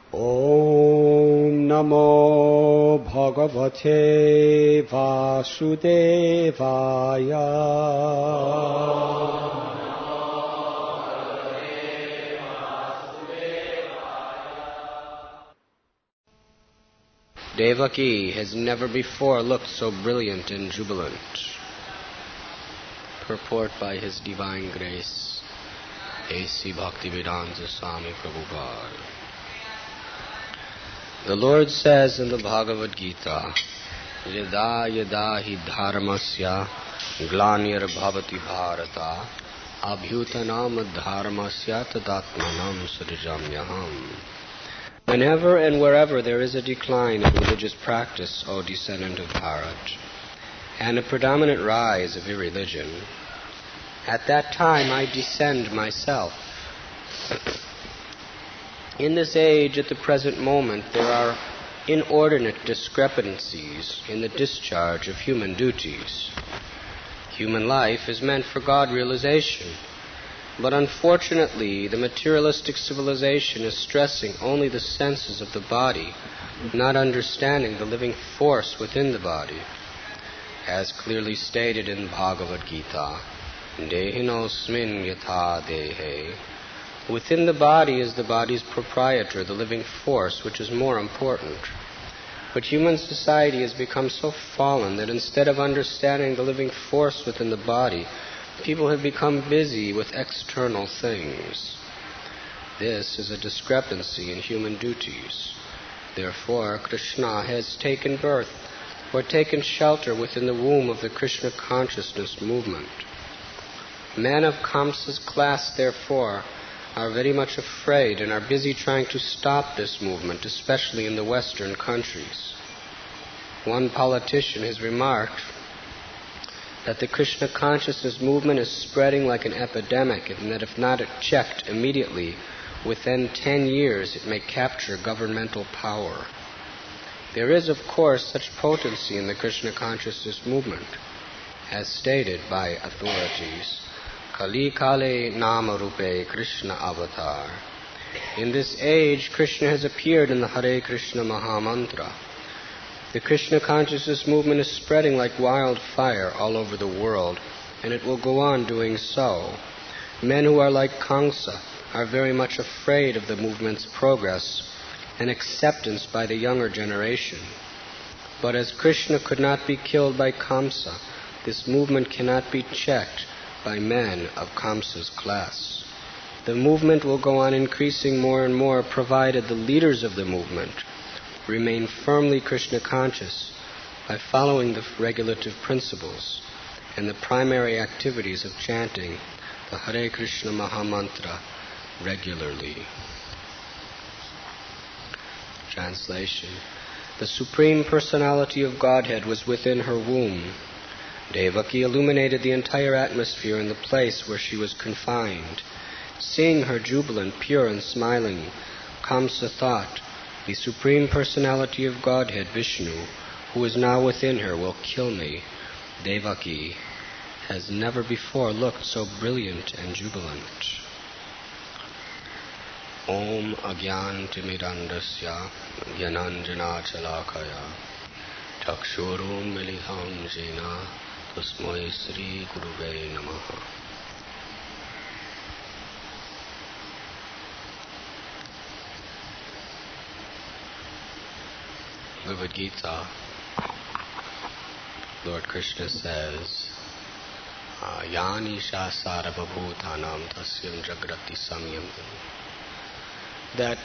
Om Namo Bhagavate Vasudevaya. Devaki has never before looked so brilliant and jubilant. Purport by His Divine Grace, A.C. Bhaktivedanta Swami Prabhupada. The Lord says in the Bhagavad Gita, Yada yada hi dharmasya glanir bhavati bharata abhyutanam dharmasya tadatmanam surijamyaham. Whenever and wherever there is a decline of religious practice, O descendant of Bharat, and a predominant rise of irreligion, at that time I descend myself. In this age, at the present moment, there are inordinate discrepancies in the discharge of human duties. Human life is meant for God realization, but unfortunately, the materialistic civilization is stressing only the senses of the body, not understanding the living force within the body. As clearly stated in Bhagavad Gita, Dehinosmin yatha dehe. Within the body is the body's proprietor, the living force, which is more important. But human society has become so fallen that instead of understanding the living force within the body, people have become busy with external things. This is a discrepancy in human duties. Therefore, Krishna has taken birth or taken shelter within the womb of the Krishna consciousness movement. Men of Kamsa's class, therefore, are very much afraid and are busy trying to stop this movement, especially in the Western countries. One politician has remarked that the Krishna consciousness movement is spreading like an epidemic, and that if not checked immediately, within 10 years it may capture governmental power. There is, of course, such potency in the Krishna consciousness movement, as stated by authorities. Kali Kale Nama Rupe Krishna Avatar. In this age, Krishna has appeared in the Hare Krishna Mahamantra. The Krishna consciousness movement is spreading like wildfire all over the world, and it will go on doing so. Men who are like Kamsa are very much afraid of the movement's progress and acceptance by the younger generation. But as Krishna could not be killed by Kamsa, this movement cannot be checked by men of Kamsa's class. The movement will go on increasing more and more, provided the leaders of the movement remain firmly Krishna conscious by following the regulative principles and the primary activities of chanting the Hare Krishna Mahamantra regularly. Translation. The Supreme Personality of Godhead was within her womb. Devaki illuminated the entire atmosphere in the place where she was confined. Seeing her jubilant, pure, and smiling, Kamsa thought, the Supreme Personality of Godhead, Vishnu, who is now within her, will kill me. Devaki has never before looked so brilliant and jubilant. Om Agyantimirandasya Gyananjana Chalakaya Chakshurum Militham Jena Tasmai Sri Guruve Namaha. Bhagavad Gita, Lord Krishna says, Yani Shasara Babhutanam Tasyam Jagrati Samyam, that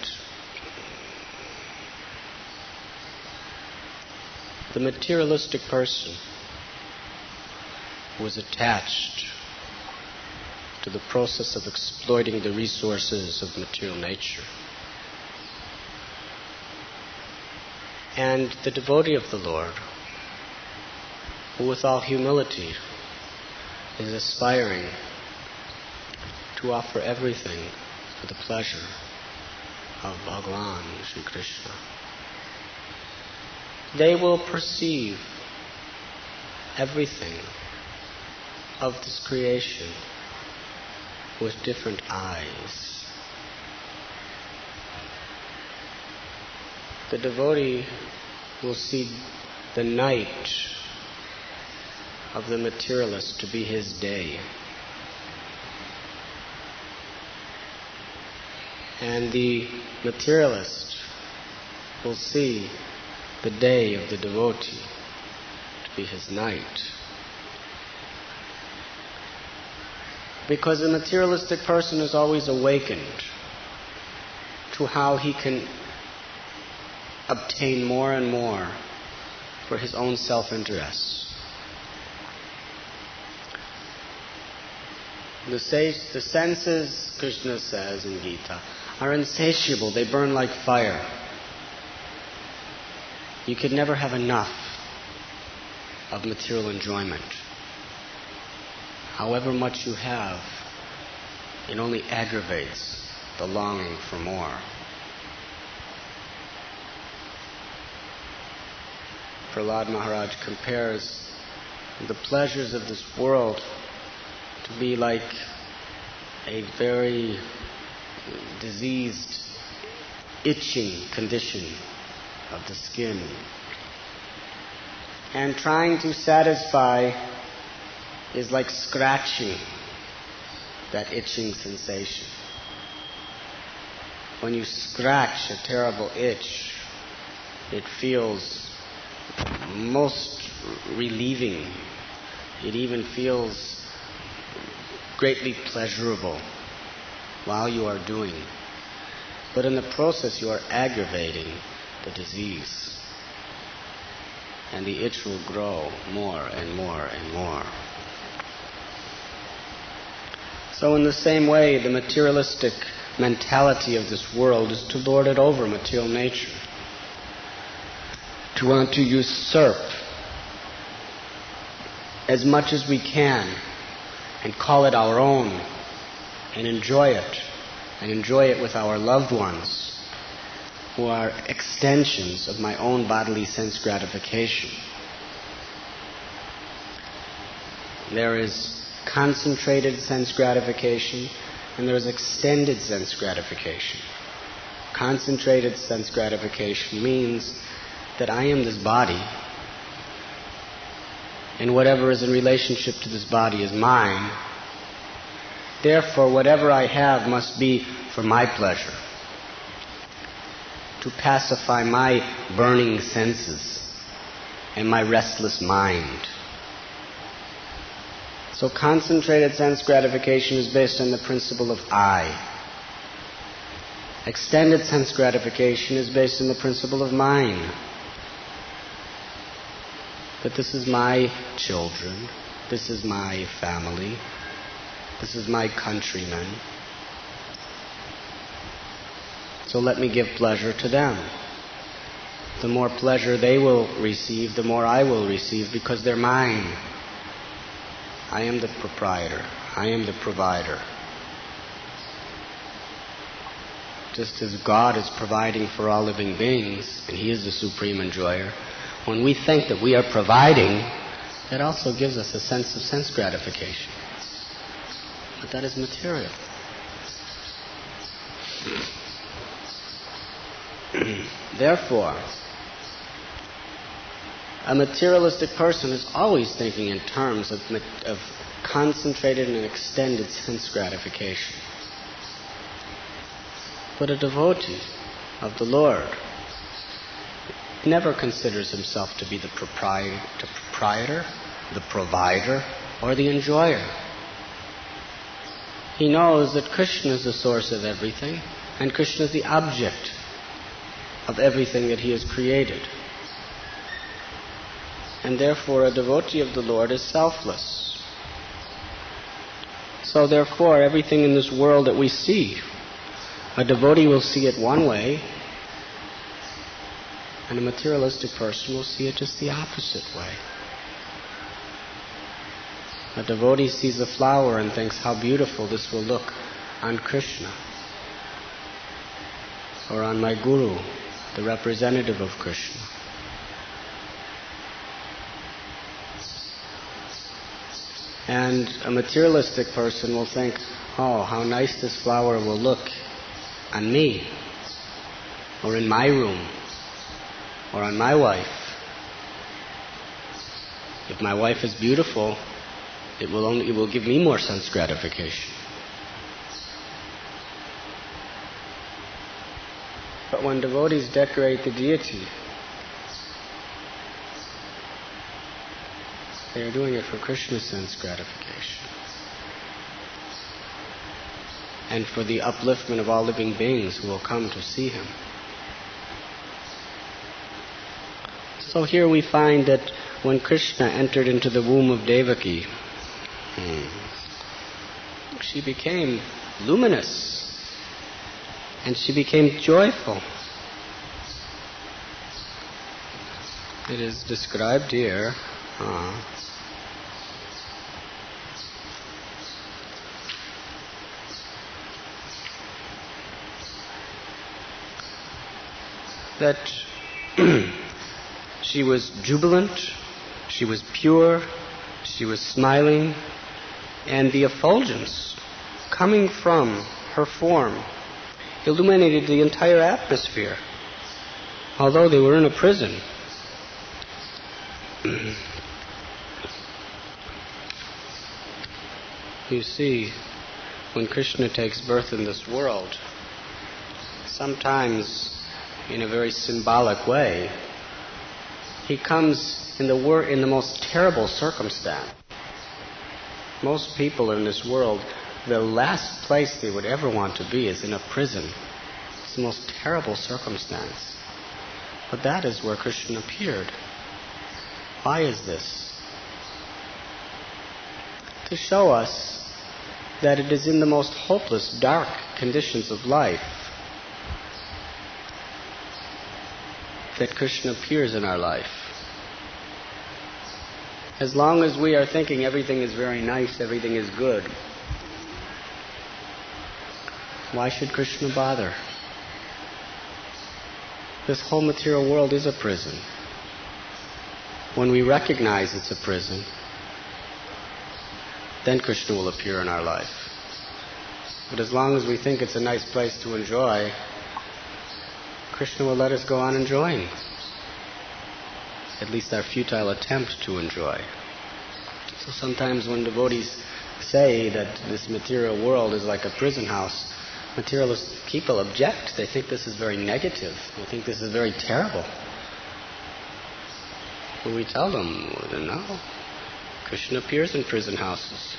the materialistic person who is attached to the process of exploiting the resources of material nature, and the devotee of the Lord, who with all humility is aspiring to offer everything for the pleasure of Bhagavan Shri Krishna, they will perceive everything of this creation with different eyes. the devotee will see the night of the materialist to be his day. And the materialist will see the day of the devotee to be his night. Because a materialistic person is always awakened to how he can obtain more and more for his own self-interest. The senses, Krishna says in Gita, are insatiable. They burn like fire. You could never have enough of material enjoyment. However much you have, it only aggravates the longing for more. Prahlad Maharaj compares the pleasures of this world to be like a very diseased, itching condition of the skin. And trying to satisfy is like scratching that itching sensation. When you scratch a terrible itch, it feels most relieving. It even feels greatly pleasurable while you are doing. But in the process you are aggravating the disease. And the itch will grow more and more and more. So in the same way, the materialistic mentality of this world is to lord it over material nature. To want to usurp as much as we can and call it our own and enjoy it with our loved ones who are extensions of my own bodily sense gratification. There is concentrated sense gratification and there is extended sense gratification. Concentrated sense gratification means that I am this body, and whatever is in relationship to this body is mine. Therefore, whatever I have must be for my pleasure, to pacify my burning senses and my restless mind. So concentrated sense gratification is based on the principle of I. Extended sense gratification is based on the principle of mine. That this is my children, this is my family, this is my countrymen. So let me give pleasure to them. The more pleasure they will receive, the more I will receive because they're mine. I am the proprietor. I am the provider. Just as God is providing for all living beings, and He is the supreme enjoyer, when we think that we are providing, that also gives us a sense of sense gratification. But that is material. Therefore, a materialistic person is always thinking in terms of concentrated and extended sense gratification. But a devotee of the Lord never considers himself to be the proprietor, the provider, or the enjoyer. He knows that Krishna is the source of everything, and Krishna is the object of everything that he has created. And therefore a devotee of the Lord is selfless. So therefore everything in this world that we see, a devotee will see it one way, and a materialistic person will see it just the opposite way. A devotee sees a flower and thinks how beautiful this will look on Krishna, or on my Guru, the representative of Krishna. And a materialistic person will think, oh, how nice this flower will look on me, or in my room, or on my wife. If my wife is beautiful, it will give me more sense gratification. But when devotees decorate the deity, they are doing it for Krishna's sense gratification and for the upliftment of all living beings who will come to see him. So here we find that when Krishna entered into the womb of Devaki, she became luminous and she became joyful. It is described here. That she was jubilant, she was pure, she was smiling, and the effulgence coming from her form illuminated the entire atmosphere, although they were in a prison. You see, when Krishna takes birth in this world, sometimes in a very symbolic way, he comes in the most terrible circumstance. Most people in this world, the last place they would ever want to be is in a prison. It's the most terrible circumstance. But that is where Krishna appeared. Why is this? To show us that it is in the most hopeless, dark conditions of life that Krishna appears in our life. As long as we are thinking everything is very nice, everything is good, why should Krishna bother? This whole material world is a prison. When we recognize it's a prison, then Krishna will appear in our life. But as long as we think it's a nice place to enjoy, Krishna will let us go on enjoying. At least our futile attempt to enjoy. So sometimes when devotees say that this material world is like a prison house, materialist people object. They think this is very negative. They think this is very terrible. But we tell them, no, Krishna appears in prison houses.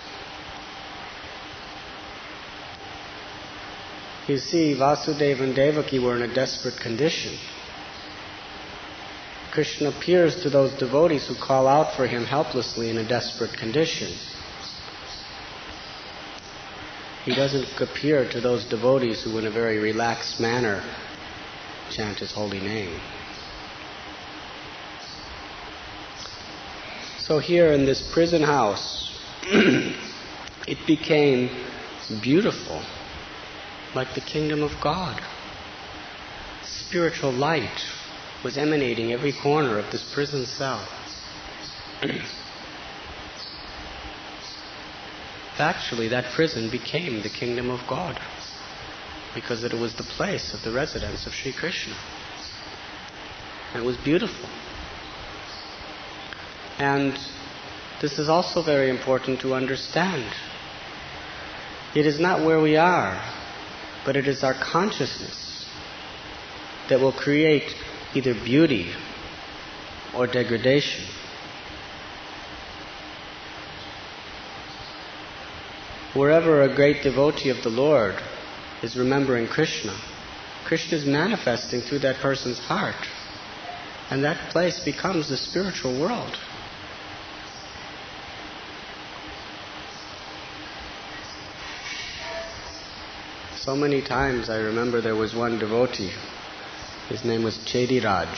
You see, Vasudeva and Devaki were in a desperate condition. Krishna appears to those devotees who call out for him helplessly in a desperate condition. He doesn't appear to those devotees who in a very relaxed manner chant his holy name. So here in this prison house, it became beautiful, like the kingdom of God. Spiritual light was emanating every corner of this prison cell. Actually, that prison became the kingdom of God because it was the place of the residence of Sri Krishna. And it was beautiful. And this is also very important to understand. It is not where we are, but it is our consciousness that will create either beauty or degradation. Wherever a great devotee of the Lord is remembering Krishna, Krishna is manifesting through that person's heart. And that place becomes the spiritual world. So many times I remember there was one devotee. His name was Chediraj.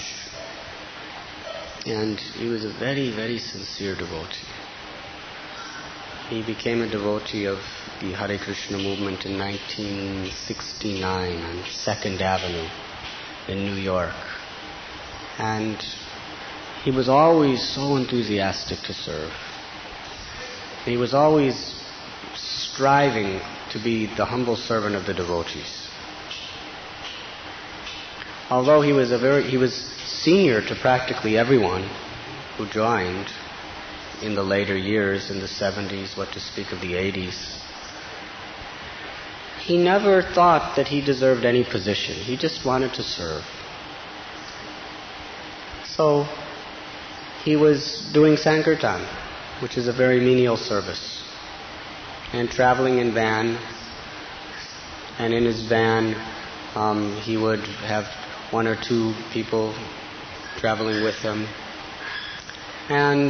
And he was a very, very sincere devotee. He became a devotee of the Hare Krishna movement in 1969 on 2nd Avenue in New York. And he was always so enthusiastic to serve. He was always striving to be the humble servant of the devotees. Although he was senior to practically everyone who joined in the later years, in the 70s, what to speak of the 80s. He never thought that he deserved any position. He just wanted to serve. So he was doing Sankirtan, which is a very menial service, and traveling in van. And in his van, he would have one or two people traveling with him. And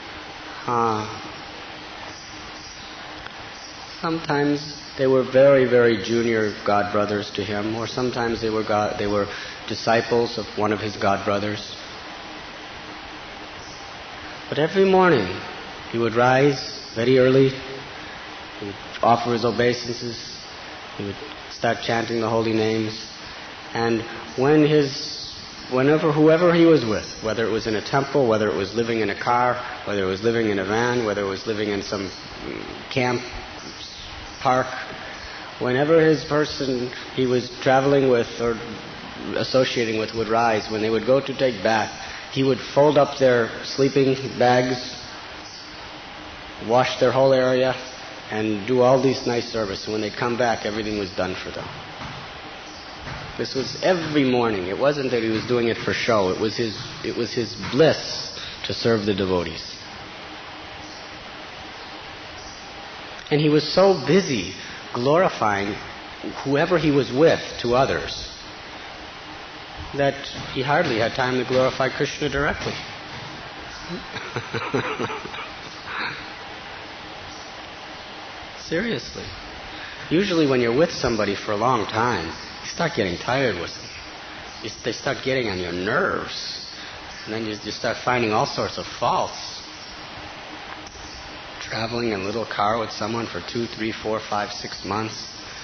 sometimes they were very, very junior god brothers to him, or sometimes they were disciples of one of his god brothers. But every morning he would rise very early, he would offer his obeisances, he would start chanting the holy names, and whoever he was with, whether it was in a temple, whether it was living in a car, whether it was living in a van, whether it was living in some camp, park, whenever his person he was traveling with or associating with would rise, when they would go to take bath, he would fold up their sleeping bags, wash their whole area, and do all these nice service. And when they'd come back, everything was done for them. This was every morning. It wasn't that he was doing it for show. It was his bliss to serve the devotees. And he was so busy glorifying whoever he was with to others that he hardly had time to glorify Krishna directly. Seriously. Usually when you're with somebody for a long time, you start getting tired with them. They start getting on your nerves. And then you start finding all sorts of faults. Traveling in a little car with someone for 2, 3, 4, 5, 6 months,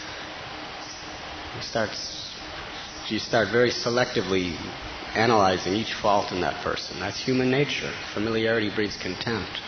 you start very selectively analyzing each fault in that person. That's human nature. Familiarity breeds contempt.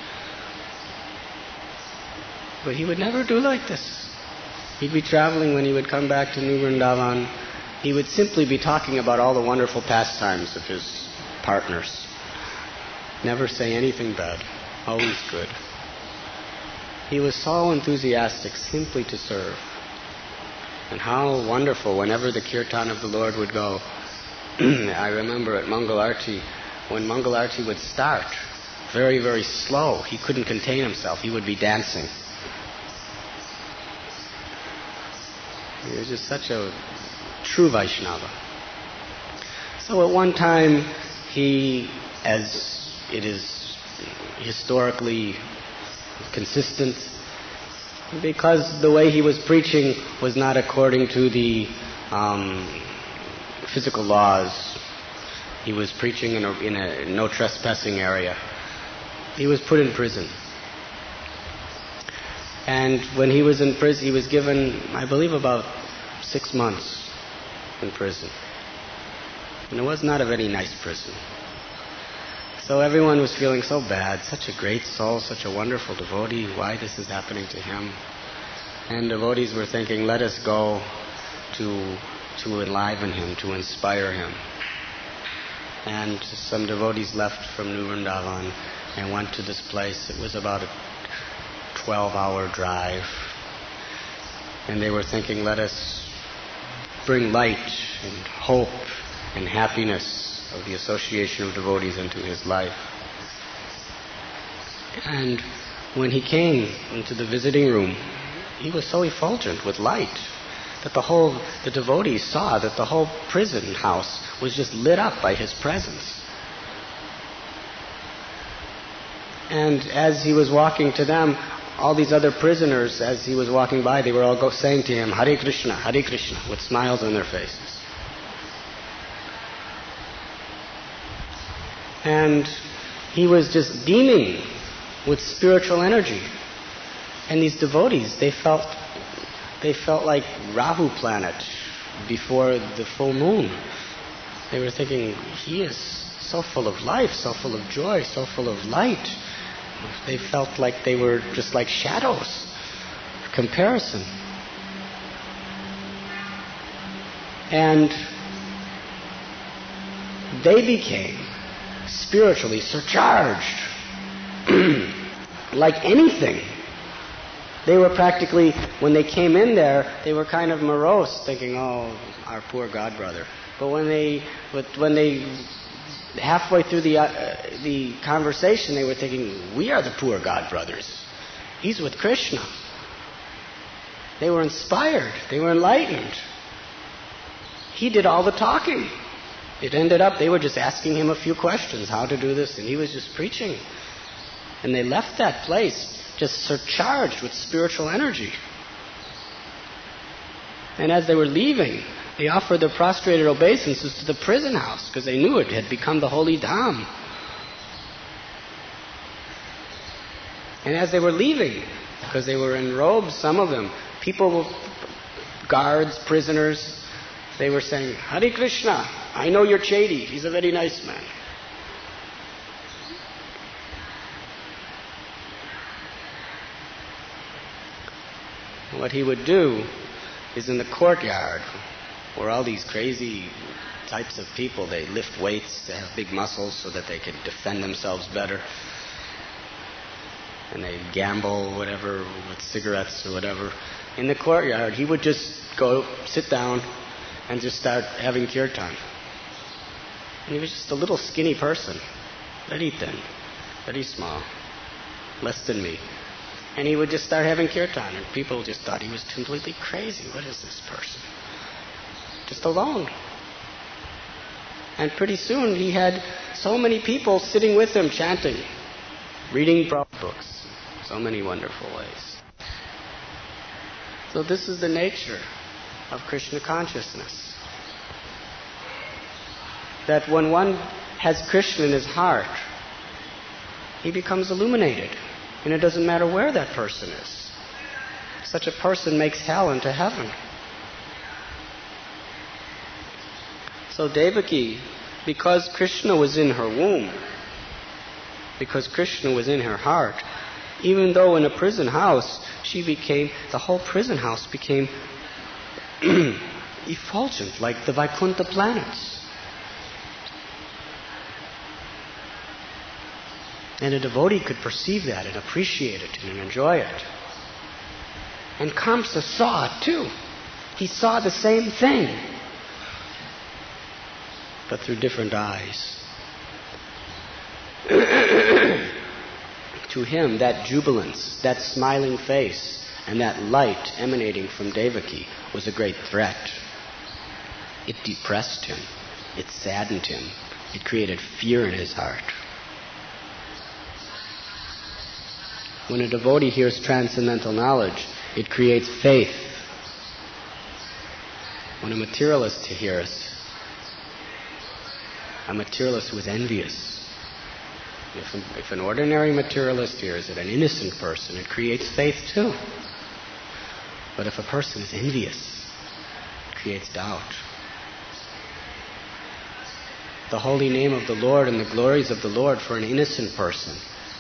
But he would never do like this. He'd be traveling. When he would come back to New Vrindavan, he would simply be talking about all the wonderful pastimes of his partners. Never say anything bad. Always good. He was so enthusiastic simply to serve. And how wonderful whenever the kirtan of the Lord would go. I remember at Mangal Arti, when Mangal Arti would start, very, very slow, he couldn't contain himself. He would be dancing. He was just such a true Vaishnava. So at one time, he, as it is historically consistent, because the way he was preaching was not according to the physical laws. He was preaching in a no trespassing area. He was put in prison. And when he was in prison, he was given, I believe, about 6 months in prison. And it was not a very nice prison. So everyone was feeling so bad. Such a great soul, such a wonderful devotee. Why this is happening to him? And devotees were thinking, let us go to enliven him, to inspire him. And some devotees left from New Vrindavan and went to this place. It was about a 12-hour drive. And they were thinking, let us bring light and hope and happiness of the association of devotees into his life. And when he came into the visiting room, he was so effulgent with light that the devotees saw that the whole prison house was just lit up by his presence. And as he was walking to them, all these other prisoners, as he was walking by, they were all saying to him, Hare Krishna, with smiles on their faces. And he was just beaming with spiritual energy. And these devotees, they felt like Rahu planet before the full moon. They were thinking, he is so full of life, so full of joy, so full of light. They felt like they were just like shadows. Comparison. And they became spiritually surcharged. Like anything. They were practically, when they came in there, they were kind of morose, thinking, oh, our poor God brother. But when they halfway through the conversation, they were thinking, we are the poor God brothers. He's with Krishna. They were inspired. They were enlightened. He did all the talking. It ended up, they were just asking him a few questions, how to do this, and he was just preaching. And they left that place just surcharged with spiritual energy. And as they were leaving, they offered their prostrated obeisances to the prison house because they knew it had become the holy dham. And as they were leaving, because they were in robes, some of them, people, guards, prisoners, they were saying, Hare Krishna, I know you're Chedi, he's a very nice man. What he would do is in the courtyard, where all these crazy types of people, they lift weights, they have big muscles so that they can defend themselves better. And they gamble, whatever, with cigarettes or whatever. In the courtyard, he would just go sit down and just start having kirtan. And he was just a little skinny person, very thin, very small, less than me. And he would just start having kirtan, and people just thought he was completely crazy. What is this person? Just alone. And pretty soon he had so many people sitting with him chanting, reading Prabhupada books, so many wonderful ways. So this is the nature of Krishna consciousness. That when one has Krishna in his heart, he becomes illuminated. And it doesn't matter where that person is. Such a person makes hell into heaven. So Devaki, because Krishna was in her womb, because Krishna was in her heart, even though in a prison house, the whole prison house became effulgent, like the Vaikuntha planets. And a devotee could perceive that and appreciate it and enjoy it. And Kamsa saw it too. He saw the same thing, but through different eyes. To him, that jubilance, that smiling face, and that light emanating from Devaki was a great threat. It depressed him. It saddened him. It created fear in his heart. When a devotee hears transcendental knowledge, it creates faith. When a materialist hears, a materialist who is envious, if an ordinary materialist hears it, an innocent person, it creates faith too. But if a person is envious, it creates doubt. The holy name of the Lord and the glories of the Lord for an innocent person,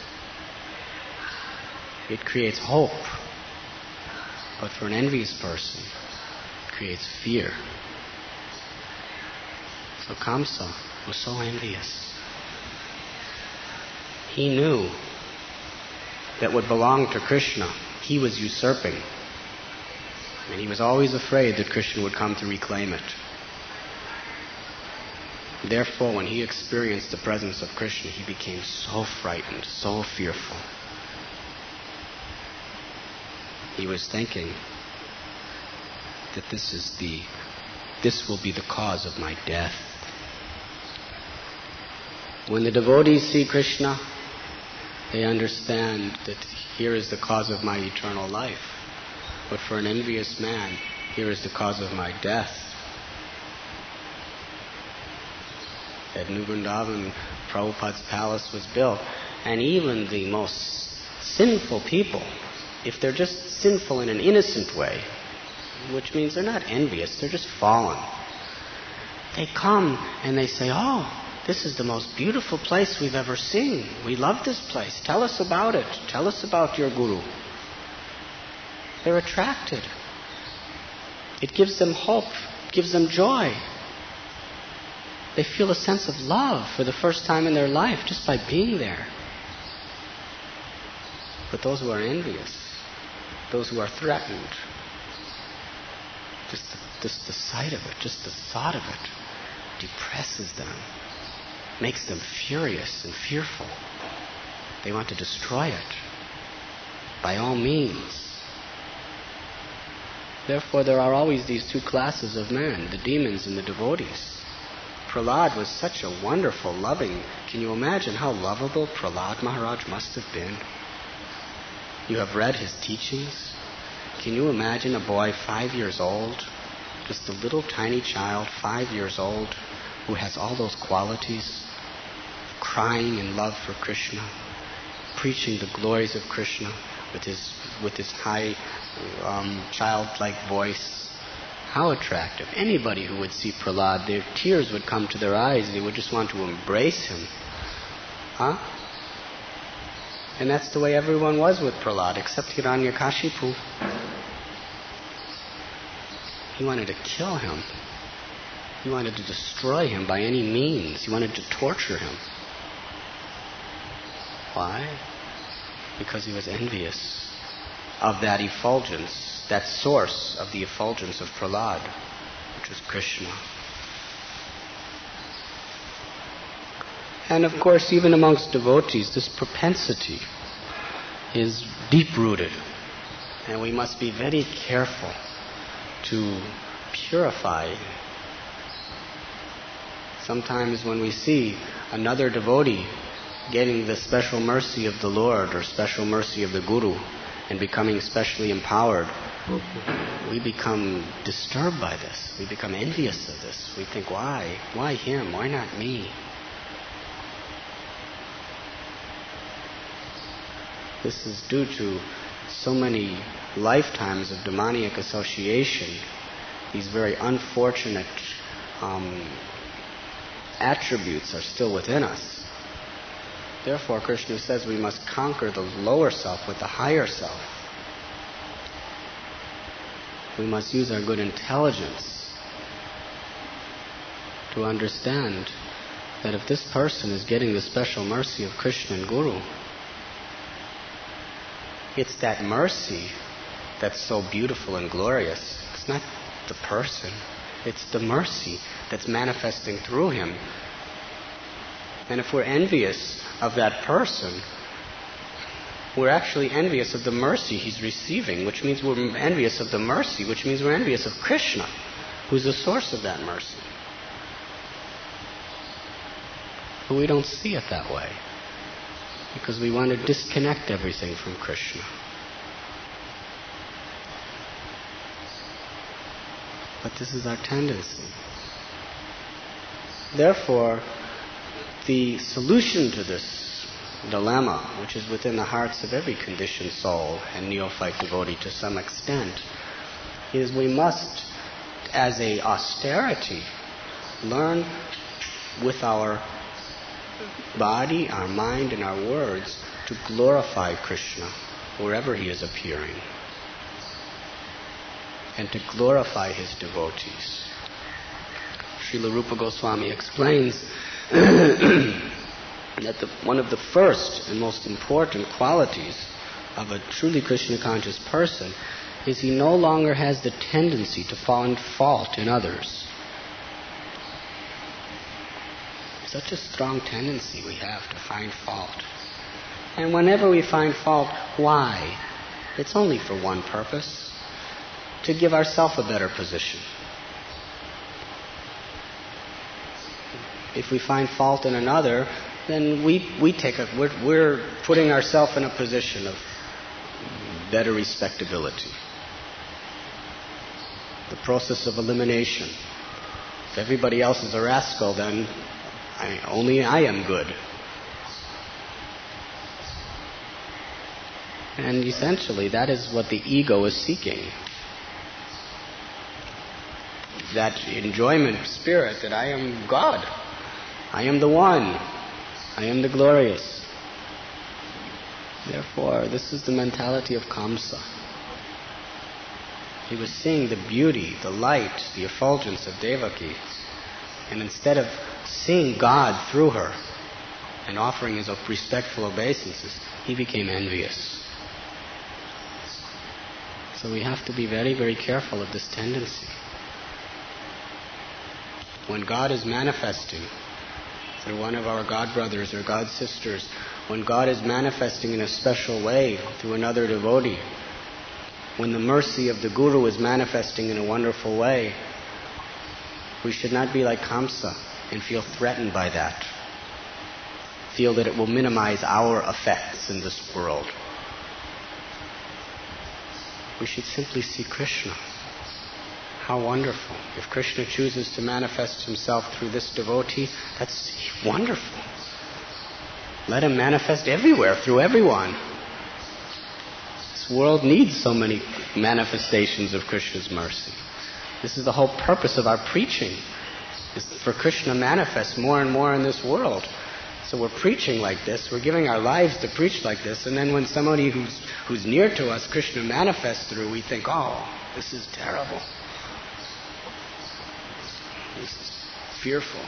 it creates hope. But for an envious person, it creates fear. So Kamsa was so envious. He knew that what belonged to Krishna, he was usurping. And he was always afraid that Krishna would come to reclaim it. Therefore, when he experienced the presence of Krishna, he became so frightened, so fearful. He was thinking that this will be the cause of my death. When the devotees see Krishna, they understand that here is the cause of my eternal life. But for an envious man, here is the cause of my death. At New Vrindavan, Prabhupada's palace was built, and even the most sinful people, if they're just sinful in an innocent way, which means they're not envious, they're just fallen, they come and they say, oh, this is the most beautiful place we've ever seen. We love this place. Tell us about it. Tell us about your guru. They're attracted. It gives them hope. It gives them joy. They feel a sense of love for the first time in their life just by being there. But those who are envious, those who are threatened, just the sight of it, just the thought of it, depresses them, makes them furious and fearful. They want to destroy it by all means. Therefore, there are always these two classes of men, the demons and the devotees. Prahlad was such a wonderful, loving... Can you imagine how lovable Prahlad Maharaj must have been? You have read his teachings. Can you imagine a boy 5 years old, just a little tiny child, 5 years old, who has all those qualities, crying in love for Krishna, preaching the glories of Krishna with his high, childlike voice? How attractive. Anybody who would see Prahlad, their tears would come to their eyes. They would just want to embrace him. Huh? And that's the way everyone was with Prahlad, except Hiranyakashipu. He wanted to kill him. He wanted to destroy him by any means. He wanted to torture him. Why? Because he was envious of that effulgence, that source of the effulgence of Prahlad, which was Krishna. And of course, even amongst devotees, this propensity is deep-rooted. And we must be very careful to purify. Sometimes when we see another devotee getting the special mercy of the Lord or special mercy of the Guru and becoming specially empowered, we become disturbed by this. We become envious of this. We think, why? Why him? Why not me? This is due to so many lifetimes of demoniac association. These very unfortunate attributes are still within us. Therefore, Krishna says we must conquer the lower self with the higher self. We must use our good intelligence to understand that if this person is getting the special mercy of Krishna and Guru, it's that mercy that's so beautiful and glorious. It's not the person. It's the mercy that's manifesting through him. And if we're envious of that person, we're actually envious of the mercy he's receiving, which means we're envious of the mercy, which means we're envious of Krishna, who's the source of that mercy. But we don't see it that way, because we want to disconnect everything from Krishna. But this is our tendency. Therefore, the solution to this dilemma, which is within the hearts of every conditioned soul and neophyte devotee to some extent, is we must, as a austerity, learn with our body, our mind, and our words to glorify Krishna wherever he is appearing, and to glorify his devotees. Srila Rupa Goswami explains that one of the first and most important qualities of a truly Krishna-conscious person is he no longer has the tendency to find fault in others. Such a strong tendency we have to find fault. And whenever we find fault, why? It's only for one purpose: to give ourselves a better position. If we find fault in another, then we're putting ourselves in a position of better respectability. The process of elimination. If everybody else is a rascal, then only I am good. And essentially, that is what the ego is seeking. That enjoyment spirit that I am God. I am the one. I am the glorious. Therefore, this is the mentality of Kamsa. He was seeing the beauty, the light, the effulgence of Devaki. And instead of seeing God through her and offering his respectful obeisances, he became envious. So we have to be very, very careful of this tendency. When God is manifesting through one of our God brothers or God sisters, when God is manifesting in a special way through another devotee, when the mercy of the Guru is manifesting in a wonderful way, we should not be like Kamsa and feel threatened by that. Feel that it will minimize our effects in this world. We should simply see Krishna. How wonderful. If Krishna chooses to manifest himself through this devotee, that's wonderful. Let him manifest everywhere, through everyone. This world needs so many manifestations of Krishna's mercy. This is the whole purpose of our preaching, is for Krishna manifest more and more in this world. So we're preaching like this, we're giving our lives to preach like this, and then when somebody who's near to us, Krishna manifests through, we think, oh, this is terrible. This is fearful.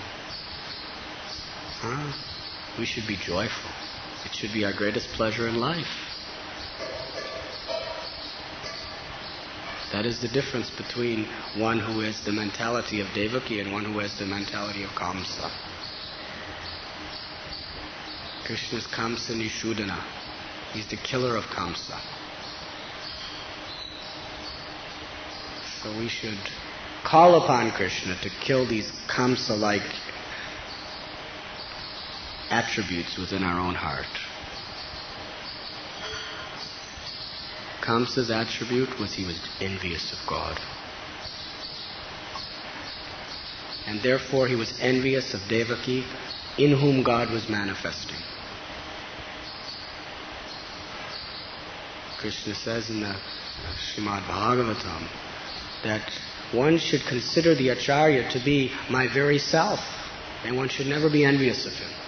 We should be joyful. It should be our greatest pleasure in life. That is the difference between one who has the mentality of Devaki and one who has the mentality of Kamsa. Krishna is Kamsa Nishudana. He's the killer of Kamsa. So we should call upon Krishna to kill these Kamsa-like attributes within our own heart. Kamsa's attribute was he was envious of God. And therefore he was envious of Devaki, in whom God was manifesting. Krishna says in the Srimad Bhagavatam that one should consider the Acharya to be my very self, and one should never be envious of him.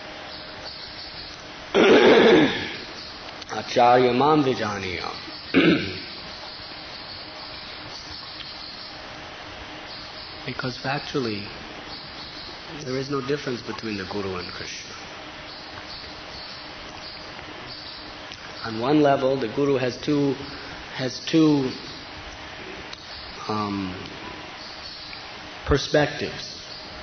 Acharya mam vijaniyam. Because factually, there is no difference between the Guru and Krishna. On one level, the Guru has two perspectives.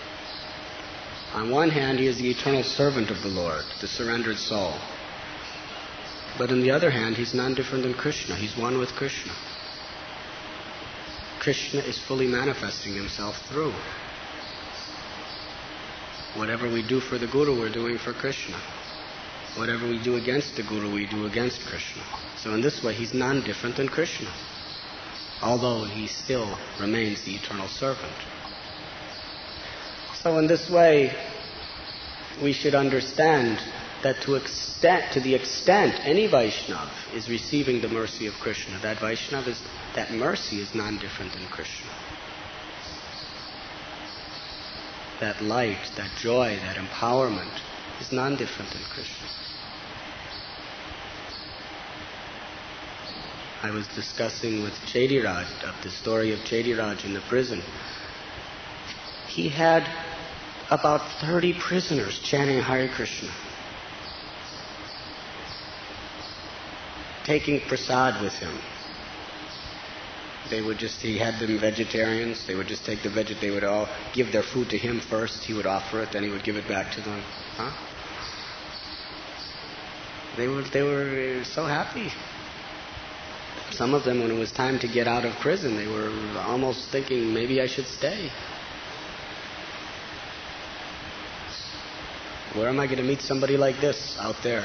On one hand, he is the eternal servant of the Lord, the surrendered soul. But on the other hand, he's none different than Krishna. He's one with Krishna. Krishna is fully manifesting himself through. Whatever we do for the Guru, we're doing for Krishna. Whatever we do against the Guru, we do against Krishna. So in this way, he's none different than Krishna, although he still remains the eternal servant. So in this way, we should understand that to the extent any Vaishnava is receiving the mercy of Krishna, that mercy is non-different than Krishna. That light, that joy, that empowerment is non-different than Krishna. I was discussing with Chediraj of the story of Chediraj in the prison. He had about 30 prisoners chanting Hare Krishna, taking prasad with him. He had them vegetarians, they would just take they would all give their food to him first, he would offer it, then he would give it back to them. They were so happy. Some of them, when it was time to get out of prison, they were almost thinking, maybe I should stay. Where am I going to meet somebody like this out there?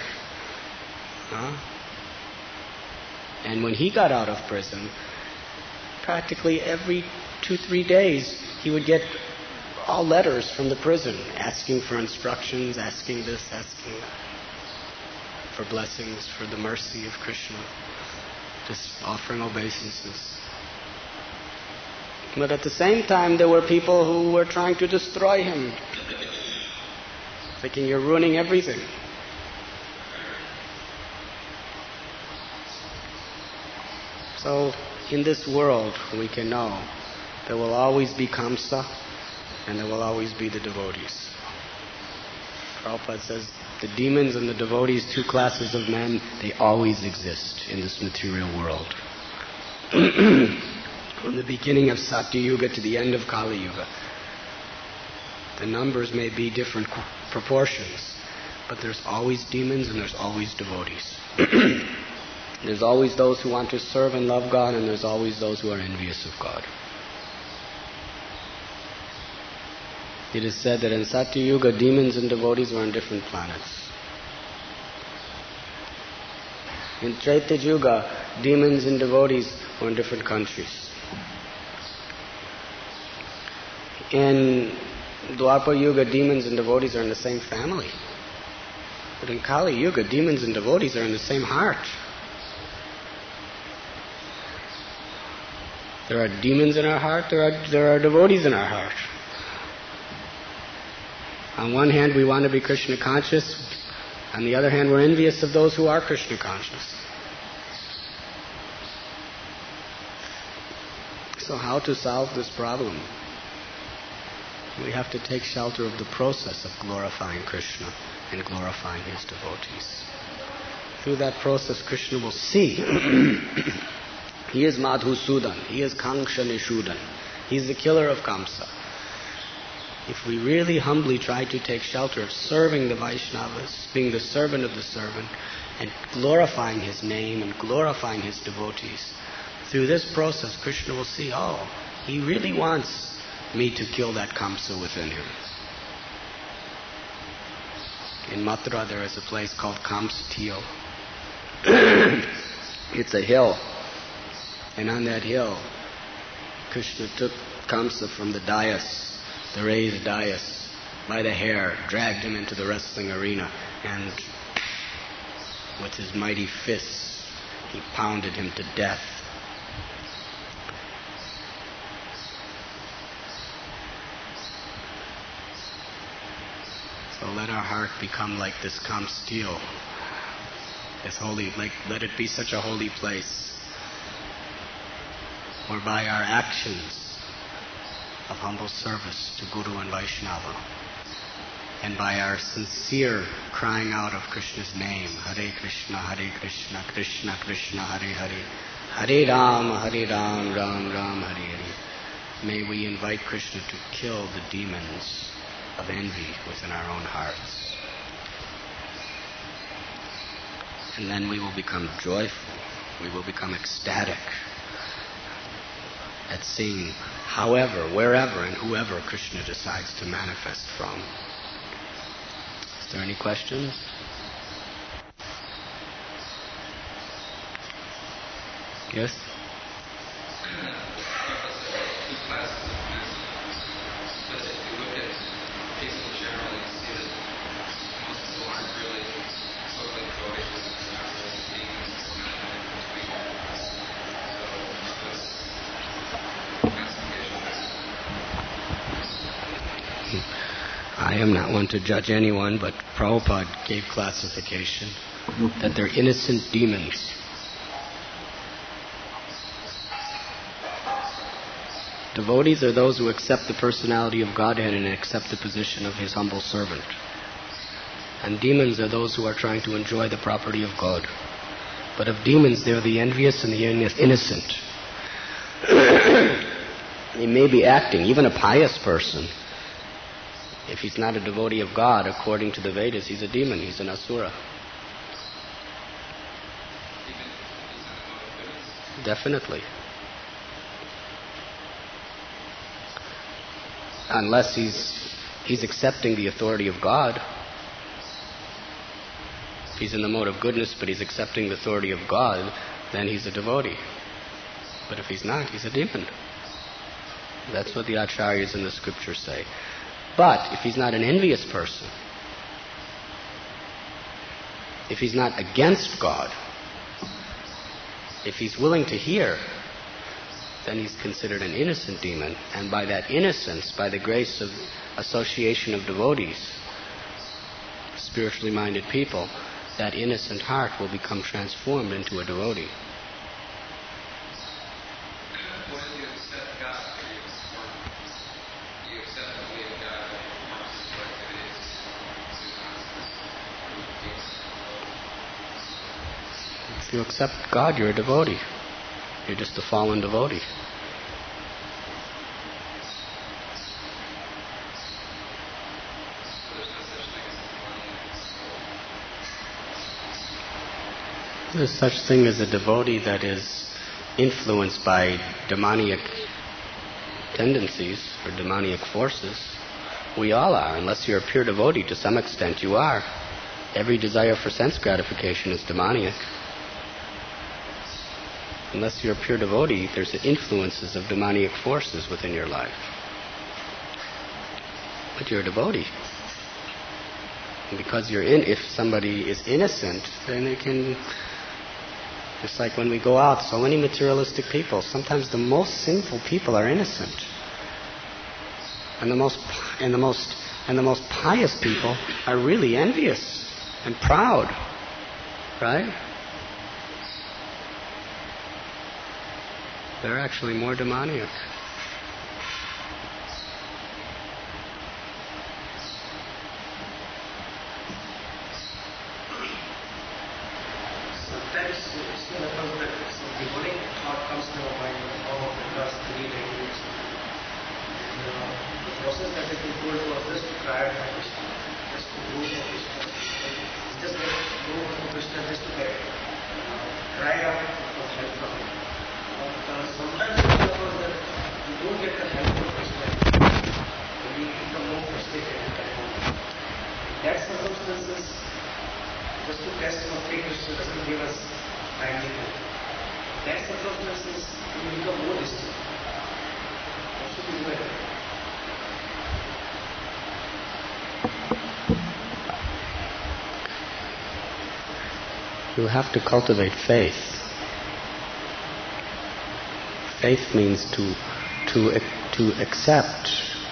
And when he got out of prison, practically every 2-3 days, he would get all letters from the prison, asking for instructions, asking this, asking that, for blessings, for the mercy of Krishna, just offering obeisances. But at the same time, there were people who were trying to destroy him, thinking, you're ruining everything. So, in this world, we can know there will always be Kamsa and there will always be the devotees. Prabhupada says the demons and the devotees, two classes of men, they always exist in this material world. From the beginning of Satya Yuga to the end of Kali Yuga. The numbers may be different proportions, but there's always demons and there's always devotees. There's always those who want to serve and love God, and there's always those who are envious of God. It is said that in Satya Yuga, demons and devotees were on different planets. In Treta Yuga, demons and devotees were in different countries. In Dwapara Yuga, demons and devotees are in the same family. But in Kali Yuga, demons and devotees are in the same heart. There are demons in our heart, there are devotees in our heart. On one hand, we want to be Krishna conscious. On the other hand, we're envious of those who are Krishna conscious. So how to solve this problem? We have to take shelter of the process of glorifying Krishna and glorifying his devotees. Through that process, Krishna will see. He is Madhusudan. He is Kamsa Nishudan. He is the killer of Kamsa. If we really humbly try to take shelter of serving the Vaishnavas, being the servant of the servant, and glorifying his name and glorifying his devotees, through this process, Krishna will see, oh, he really wants me to kill that Kamsa within him. In Mathura, there is a place called Kamsatil. It's a hill. And on that hill, Krishna took Kamsa from the dais, the raised dais, by the hair, dragged him into the wrestling arena, and with his mighty fists, he pounded him to death. So let our heart become like this Kamsatil, this holy, let it be such a holy place, whereby our actions of humble service to Guru and Vaishnava, and by our sincere crying out of Krishna's name, Hare Krishna, Krishna Krishna, Hare Hare, Hare Ram, Ram Ram, Hare Hare. May we invite Krishna to kill the demons of envy within our own hearts. And then we will become joyful, we will become ecstatic at seeing however, wherever, and whoever Krishna decides to manifest from. Is there any questions? Yes? I am not one to judge anyone, but Prabhupada gave classification that they're innocent demons. Devotees are those who accept the personality of Godhead and accept the position of his humble servant. And demons are those who are trying to enjoy the property of God. But of demons, they're the envious and the innocent. They may be acting, even a pious person. If he's not a devotee of God, according to the Vedas, he's a demon, he's an asura. Definitely. Unless he's accepting the authority of God. If he's in the mode of goodness, but he's accepting the authority of God, then he's a devotee. But if he's not, he's a demon. That's what the acharyas in the scriptures say. But if he's not an envious person, if he's not against God, if he's willing to hear, then he's considered an innocent demon. And by that innocence, by the grace of association of devotees, spiritually minded people, that innocent heart will become transformed into a devotee. When you accept God, you accept the way of God and activities. you accept God, you're a devotee. You're just a fallen devotee. There's such thing as a devotee that is influenced by demoniac tendencies or demoniac forces. We all are. Unless you're a pure devotee, to some extent you are. Every desire for sense gratification is demoniac. Unless you're a pure devotee, there's the influences of demoniac forces within your life. But you're a devotee. And because if somebody is innocent, then they can... It's like when we go out, so many materialistic people, sometimes the most sinful people are innocent. And the most pious people are really envious and proud. Right? They're actually more demoniac. Sometimes it's not about that some demonic thought comes to our mind in the form of the trust, greed, and egoism. The process that has been told to us just to cry out for Krishna, just to go for Krishna, just to go for Krishna, just to get cry out for help from him. Sometimes it's about that we don't get the help from Krishna, we become more frustrated at that moment. In that circumstances, just to test something which doesn't give us timely help. That circumstances we become more distant. What should we do at that? You have to cultivate faith. Faith means to accept,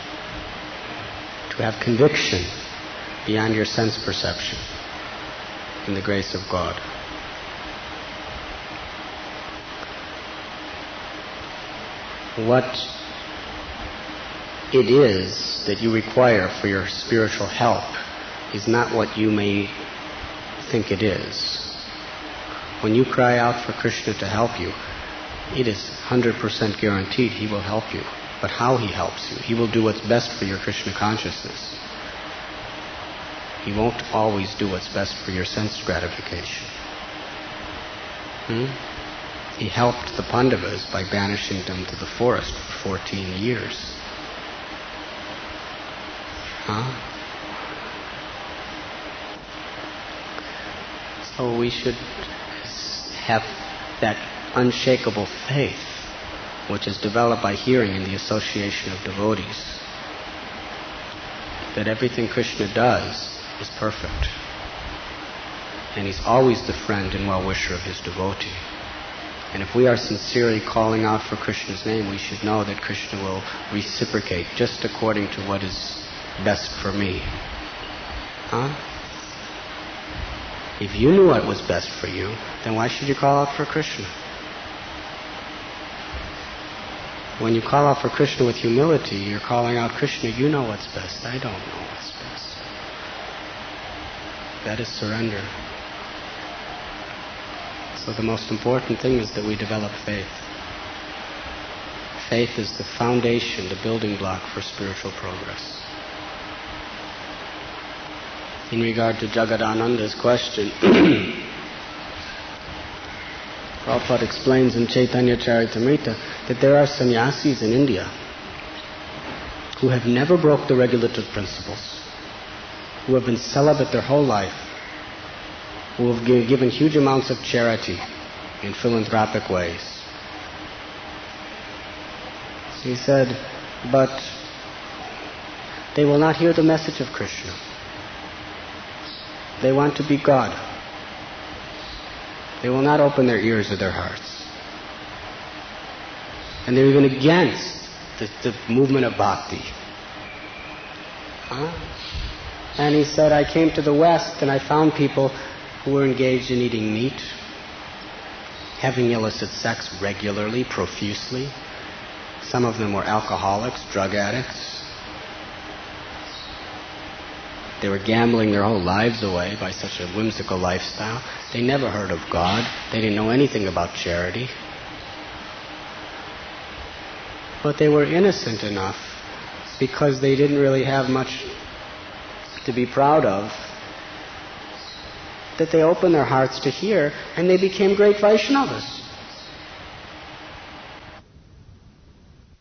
to have conviction beyond your sense perception in the grace of God. What it is that you require for your spiritual help is not what you may think it is. When you cry out for Krishna to help you, it is 100% guaranteed He will help you. But how He helps you? He will do what's best for your Krishna consciousness. He won't always do what's best for your sense gratification. He helped the Pandavas by banishing them to the forest for 14 years. So we should have that unshakable faith which is developed by hearing in the association of devotees, that everything Krishna does is perfect. And He's always the friend and well-wisher of His devotee. And if we are sincerely calling out for Krishna's name, we should know that Krishna will reciprocate just according to what is best for me. If you knew what was best for you, then why should you call out for Krishna? When you call out for Krishna with humility, you're calling out, Krishna, you know what's best. I don't know what's best. That is surrender. So the most important thing is that we develop faith. Faith is the foundation, the building block for spiritual progress. In regard to Jagadananda's question, Prabhupada explains in Chaitanya Charitamrita that there are sannyasis in India who have never broke the regulative principles, who have been celibate their whole life, who have given huge amounts of charity in philanthropic ways. He said, but they will not hear the message of Krishna. They want to be God. They will not open their ears or their hearts. And they're even against the movement of bhakti. And he said, I came to the West and I found people who were engaged in eating meat, having illicit sex regularly, profusely. Some of them were alcoholics, drug addicts. They were gambling their whole lives away by such a whimsical lifestyle. They never heard of God. They didn't know anything about charity. But they were innocent enough, because they didn't really have much to be proud of, that they opened their hearts to hear, and they became great Vaishnavas.